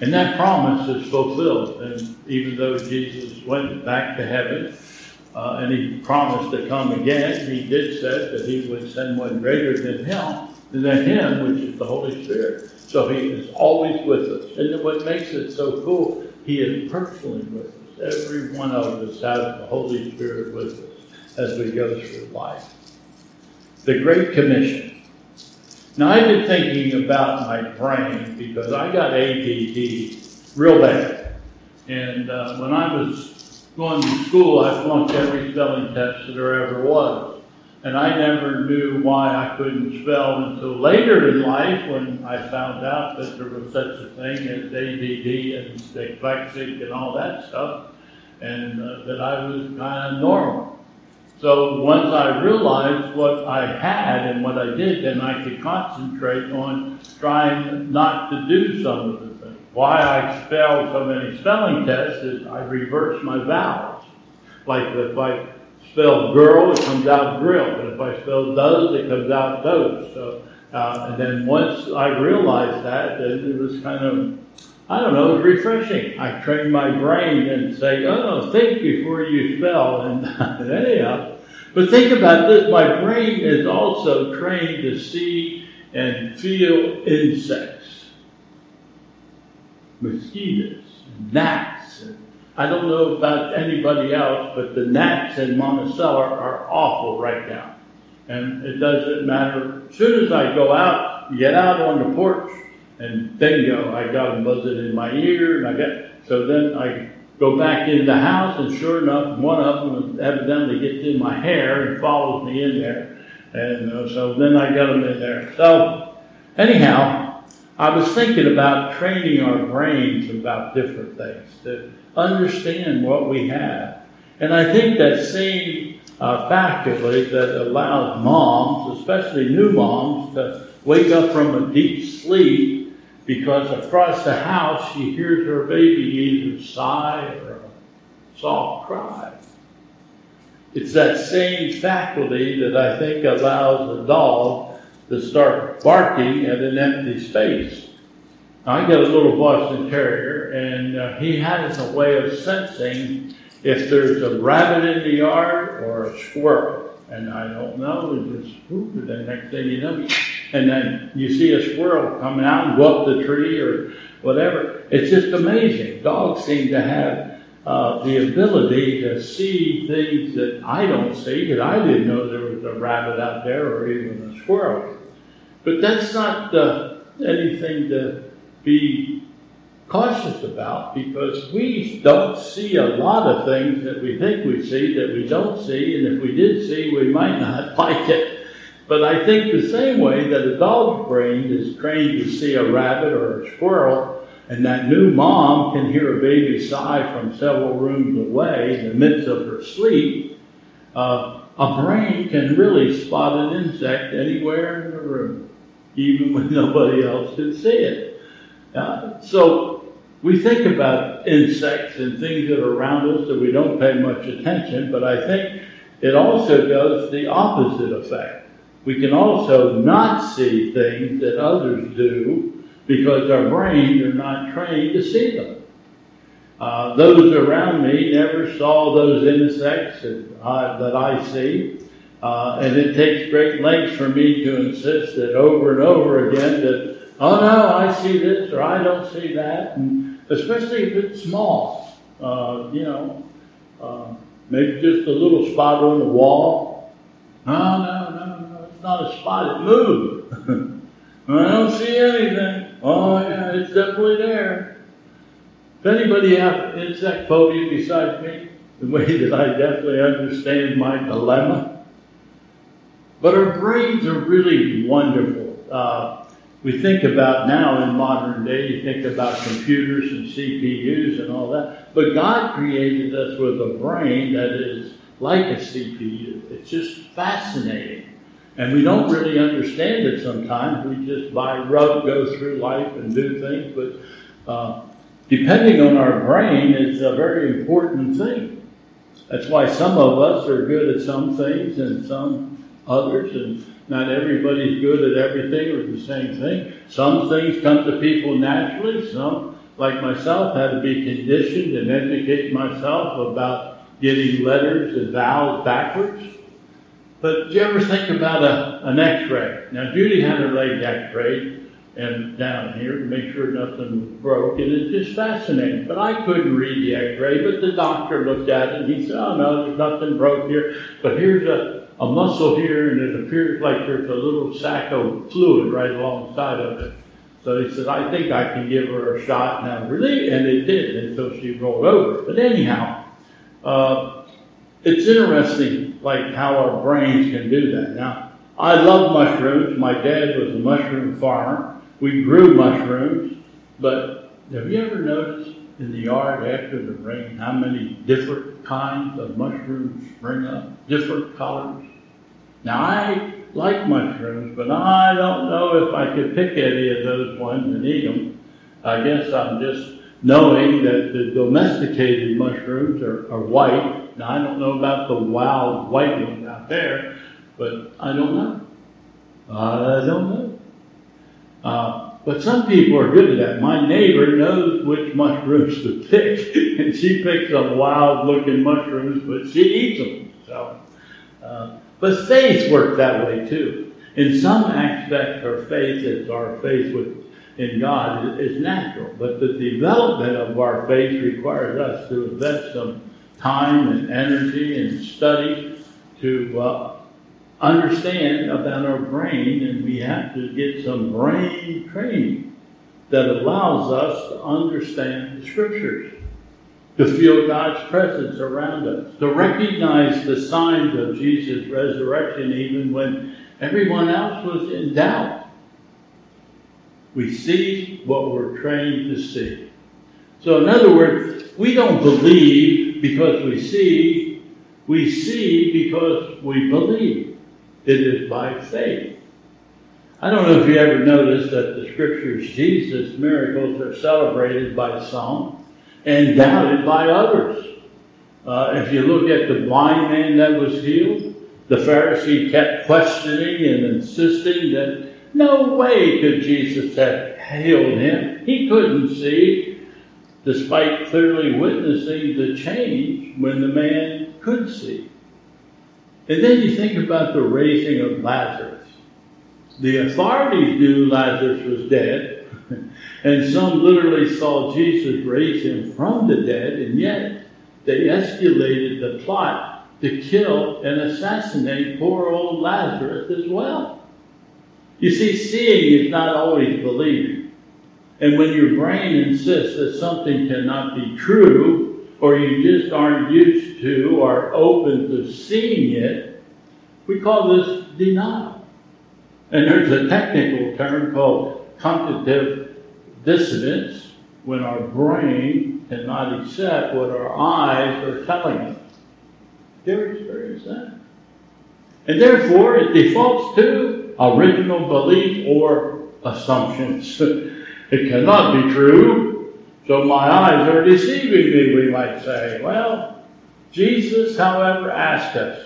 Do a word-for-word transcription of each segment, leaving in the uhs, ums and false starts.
And that promise is fulfilled. And even though Jesus went back to heaven, uh, and he promised to come again, he did say that he would send one greater than him, than him, which is the Holy Spirit. So he is always with us. And what makes it so cool, he is personally with us. Every one of us has the Holy Spirit with us as we go through life. The Great Commission. Now, I've been thinking about my brain because I got A D D real bad. And uh, when I was going to school, I flunked every spelling test that there ever was. And I never knew why I couldn't spell until later in life when I found out that there was such a thing as A D D and dyslexic and all that stuff, and uh, that I was kind of normal. So once I realized what I had and what I did, then I could concentrate on trying not to do some of the things. Why I spelled so many spelling tests is I reversed my vowels. Like if I spell girl, it comes out grill. And if I spell does, it comes out does. So, uh, and then once I realized that, then it was kind of, I don't know, it was refreshing. I trained my brain and say, oh, think before you spell. And, and anyhow, but think about this. My brain is also trained to see and feel insects, mosquitoes, gnats. I don't know about anybody else, but the gnats in Monticello are awful right now. And it doesn't matter. As soon as I go out, get out on the porch, and bingo, I got them buzzing in my ear. And I got so then I go back in the house, and sure enough, one of them evidently gets in my hair and follows me in there. And uh, so then I got them in there. So anyhow, I was thinking about training our brains about different things to understand what we have. And I think that same uh, faculty that allows moms, especially new moms, to wake up from a deep sleep because across the house she hears her baby either sigh or a soft cry. It's that same faculty that I think allows a dog to start barking at an empty space. Now, I got a little Boston Terrier, and uh, he has a way of sensing if there's a rabbit in the yard or a squirrel. And I don't know, it just, whoop, and the next thing you know, and then you see a squirrel coming out and go up the tree or whatever. It's just amazing. Dogs seem to have uh, the ability to see things that I don't see, because I didn't know there was a rabbit out there or even a squirrel. But that's not uh, anything to be cautious about, because we don't see a lot of things that we think we see that we don't see, and if we did see, we might not like it. But I think the same way that a dog's brain is trained to see a rabbit or a squirrel, and that new mom can hear a baby sigh from several rooms away in the midst of her sleep, uh, a brain can really spot an insect anywhere in the room, even when nobody else can see it. Uh, so we think about insects and things that are around us that we don't pay much attention, but I think it also does the opposite effect. We can also not see things that others do because our brains are not trained to see them. Uh, those around me never saw those insects that I, that I see, uh, and it takes great lengths for me to insist that over and over again that, oh no, I see this or I don't see that, and especially if it's small, uh, you know, uh, maybe just a little spot on the wall. No, no, no, no, it's not a spot, it moved. I don't see anything. Oh yeah, it's definitely there. Does anybody have insect phobia besides me? The way that I definitely understand my dilemma. But our brains are really wonderful. Uh, we think about now in modern day, you think about computers and C P Us and all that. But God created us with a brain that is like a C P U. It's just fascinating. And we don't really understand it sometimes. We just by rote go through life and do things. But uh, depending on our brain is a very important thing. That's why some of us are good at some things and some others. And not everybody's good at everything or the same thing. Some things come to people naturally. Some like myself, had to be conditioned and educate myself about getting letters and vowels backwards. But do you ever think about a, an x-ray? Now, Judy had her leg x-rayed and down here to make sure nothing was broke, and it's just fascinating. But I couldn't read the x-ray, but the doctor looked at it and he said, oh no, there's nothing broke here, but here's a, a muscle here, and it appears like there's a little sack of fluid right alongside of it. So he said, I think I can give her a shot now, really, and it did, and so she rolled over. But anyhow, uh, it's interesting, like how our brains can do that. Now, I love mushrooms. My dad was a mushroom farmer. We grew mushrooms, but have you ever noticed in the yard after the rain how many different kinds of mushrooms spring up, different colors? Now, I like mushrooms, but I don't know if I could pick any of those ones and eat them. I guess I'm just knowing that the domesticated mushrooms are, are white. Now, I don't know about the wild white ones out there, but I don't know. I don't know. Uh, but some people are good at that. My neighbor knows which mushrooms to pick, and she picks some wild-looking mushrooms, but she eats them. So, uh, but faith works that way too. In some aspects, our faith is our faith with, in God is natural, but the development of our faith requires us to invest some time and energy and study to uh, understand about our brain, and we have to get some brain training that allows us to understand the Scriptures, to feel God's presence around us, to recognize the signs of Jesus' resurrection even when everyone else was in doubt. We see what we're trained to see. So in other words, we don't believe because we see, we see because we believe. It is by faith. I don't know if you ever noticed that the Scriptures, Jesus' miracles are celebrated by some and doubted by others. Uh, if you look at the blind man that was healed, the Pharisee kept questioning and insisting that no way could Jesus have healed him. He couldn't see, despite clearly witnessing the change when the man could see. And then you think about the raising of Lazarus. The authorities knew Lazarus was dead, and some literally saw Jesus raise him from the dead, and yet they escalated the plot to kill and assassinate poor old Lazarus as well. You see, seeing is not always believing. And when your brain insists that something cannot be true, or you just aren't used to or open to seeing it, we call this denial. And there's a technical term called cognitive dissonance, when our brain cannot accept what our eyes are telling us. You ever experienced that? And therefore, it defaults to original belief or assumptions. It cannot be true. So my eyes are deceiving me, we might say. Well, Jesus, however, asked us,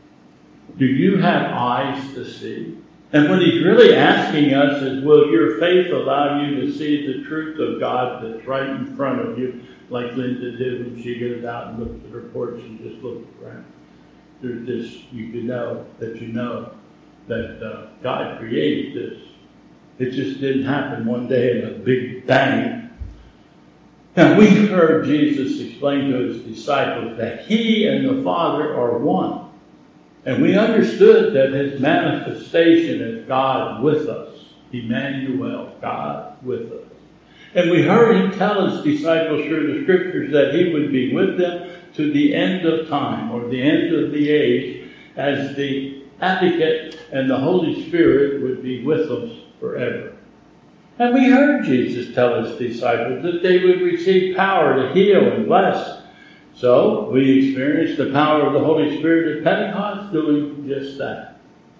do you have eyes to see? And what he's really asking us is, will your faith allow you to see the truth of God that's right in front of you, like Linda did when she goes out and looks at her porch and just looks around. There's this, you can know that you know that uh, God created this. It just didn't happen one day in a big bang. Now, we heard Jesus explain to his disciples that he and the Father are one. And we understood that his manifestation is God with us. Emmanuel, God with us. And we heard him tell his disciples through the Scriptures that he would be with them to the end of time, or the end of the age, as the advocate and the Holy Spirit would be with us forever. And we heard Jesus tell his disciples that they would receive power to heal and bless. So we experienced the power of the Holy Spirit at Pentecost doing just that.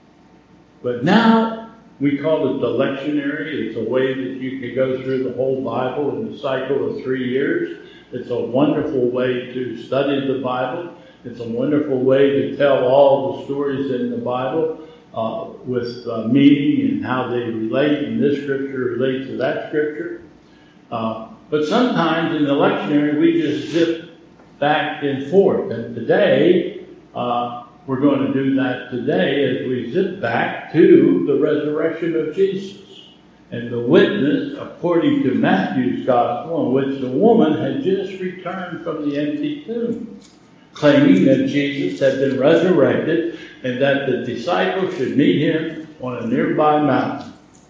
But now we call it the lectionary. It's a way that you can go through the whole Bible in a cycle of three years. It's a wonderful way to study the Bible. It's a wonderful way to tell all the stories in the Bible uh, with uh, meaning and how they relate, and this scripture relates to that scripture. Uh, but sometimes in the lectionary, we just zip back and forth. And today, uh, we're going to do that today as we zip back to the resurrection of Jesus and the witness, according to Matthew's gospel, in which the woman had just returned from the empty tomb, claiming that Jesus had been resurrected and that the disciples should meet him on a nearby mountain.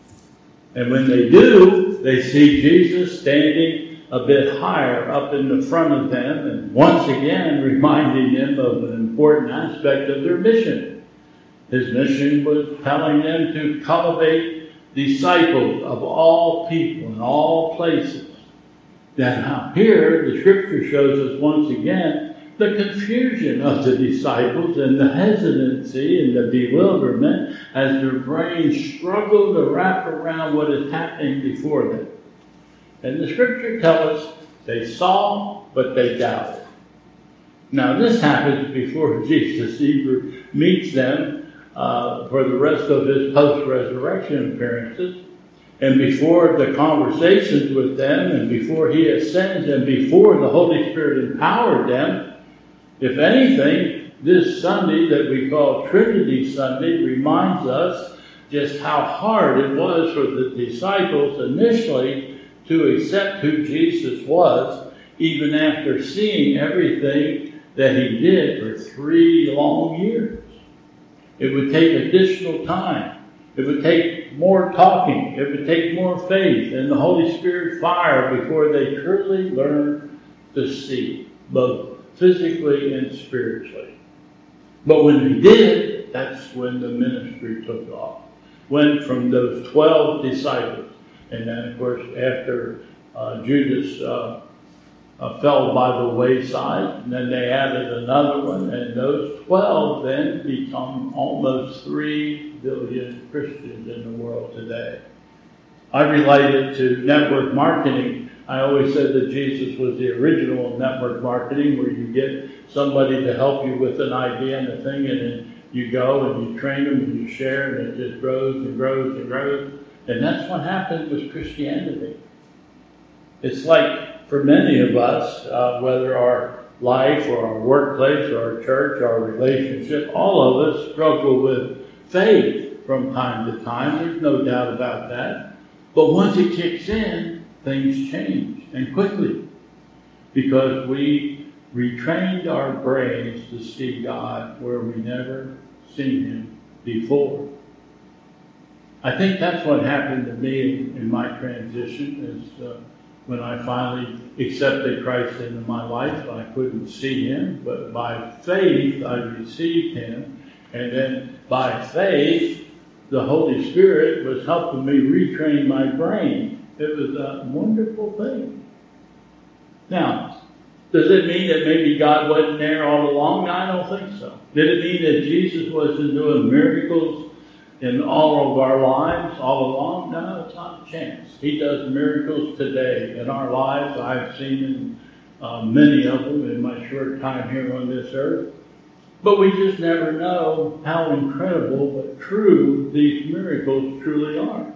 And when they do, they see Jesus standing a bit higher up in the front of them, and once again reminding them of an important aspect of their mission. His mission was telling them to cultivate disciples of all people in all places. Now here, the scripture shows us once again the confusion of the disciples and the hesitancy and the bewilderment as their brains struggle to wrap around what is happening before them. And the scripture tells us they saw, but they doubted. Now this happens before Jesus even meets them uh, for the rest of his post-resurrection appearances, and before the conversations with them, and before he ascends, and before the Holy Spirit empowered them. If anything, this Sunday that we call Trinity Sunday reminds us just how hard it was for the disciples initially to accept who Jesus was, even after seeing everything that he did for three long years. It would take additional time. It would take more talking. It would take more faith and the Holy Spirit fire before they truly learned to see, both physically and spiritually. But when they did, that's when the ministry took off. Went from those twelve disciples. And then, of course, after uh, Judas uh, uh, fell by the wayside, and then they added another one, and those twelve then become almost three billion Christians in the world today. I relate it to network marketing. I always said that Jesus was the original network marketing, where you get somebody to help you with an idea and a thing, and then you go and you train them and you share, and it just grows and grows and grows. And that's what happened with Christianity. It's like for many of us, uh, whether our life or our workplace or our church, our relationship, all of us struggle with faith from time to time. There's no doubt about that. But once it kicks in, things change, and quickly, because we retrained our brains to see God where we never seen him before. I think that's what happened to me in, in my transition, is uh, when I finally accepted Christ into my life. I couldn't see him, but by faith I received him, and then by faith the Holy Spirit was helping me retrain my brain. It was a wonderful thing. Now, does it mean that maybe God wasn't there all along? No, I don't think so. Did it mean that Jesus wasn't doing miracles in all of our lives all along? No, it's not a chance. He does miracles today in our lives. I've seen uh, many of them in my short time here on this earth. But we just never know how incredible but true these miracles truly are.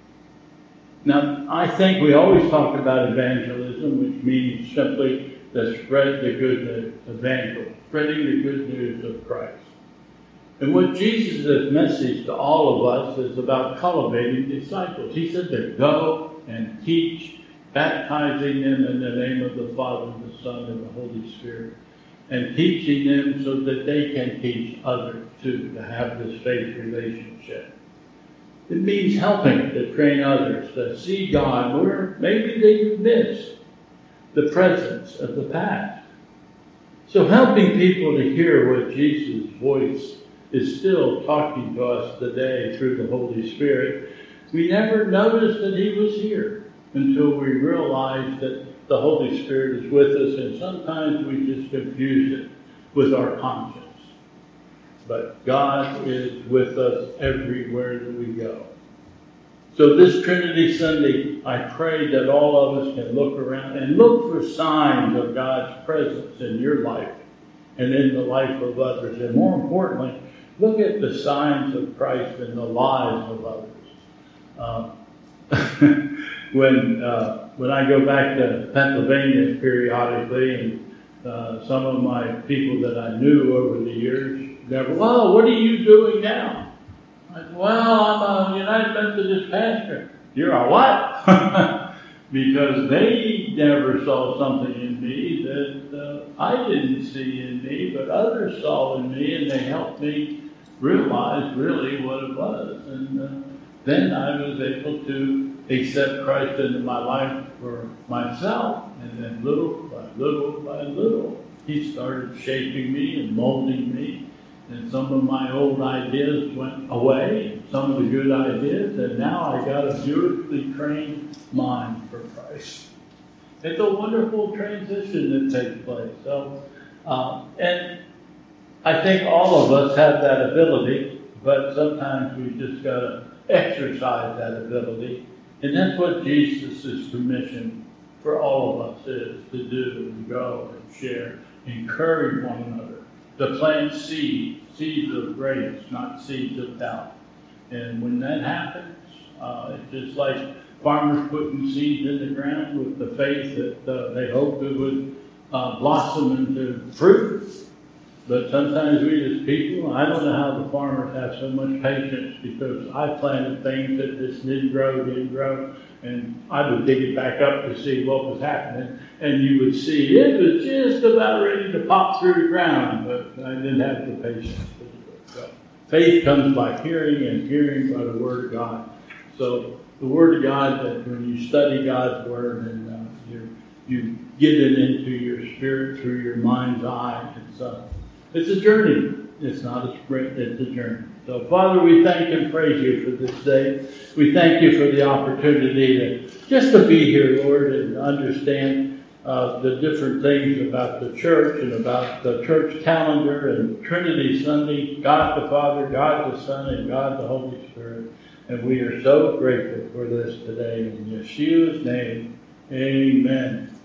Now, I think we always talk about evangelism, which means simply to spread the good news, evangel, spreading the good news of Christ. And what Jesus' message to all of us is about cultivating disciples. He said to go and teach, baptizing them in the name of the Father, the Son, and the Holy Spirit, and teaching them so that they can teach others too, to have this faith relationship. It means helping to train others to see God where maybe they miss the presence of the past. So helping people to hear what Jesus' voice is still talking to us today through the Holy Spirit. We never noticed that he was here until we realized that the Holy Spirit is with us, and sometimes we just confuse it with our conscience. But God is with us everywhere that we go. So this Trinity Sunday, I pray that all of us can look around and look for signs of God's presence in your life and in the life of others. And more importantly, look at the signs of Christ in the lives of others. Uh, when uh, when I go back to Pennsylvania periodically, and uh, some of my people that I knew over the years, never, well, what are you doing now? I said, well, I'm a United Methodist pastor. You're a what? Because they never saw something in me that uh, I didn't see in me, but others saw in me, and they helped me realize really what it was. And uh, then I was able to accept Christ into my life for myself. And then little by little by little, He started shaping me and molding me. And some of my old ideas went away, some of the good ideas, and now I got a beautifully trained mind for Christ. It's a wonderful transition that takes place. So, uh, and I think all of us have that ability, but sometimes we just got to exercise that ability. And that's what Jesus' commission for all of us is, to do and go and share, encourage one another, to plant seeds, seeds of grace, not seeds of doubt. And when that happens, uh, it's just like farmers putting seeds in the ground with the faith that uh, they hoped it would uh, blossom into fruit. But sometimes we as people, I don't know how the farmers have so much patience, because I planted things that just didn't grow, didn't grow, and I would dig it back up to see what was happening, and you would see it was just about ready to pop through the ground, but I didn't have the patience to do it. So faith comes by hearing, and hearing by the Word of God. So the Word of God, that when you study God's Word and uh, you you get it into your spirit through your mind's eye, it's uh, It's a journey. It's not a sprint, it's a journey. So, Father, we thank and praise you for this day. We thank you for the opportunity to just to be here, Lord, and understand uh, the different things about the church and about the church calendar and Trinity Sunday, God the Father, God the Son, and God the Holy Spirit. And we are so grateful for this today. In Yeshua's name, amen.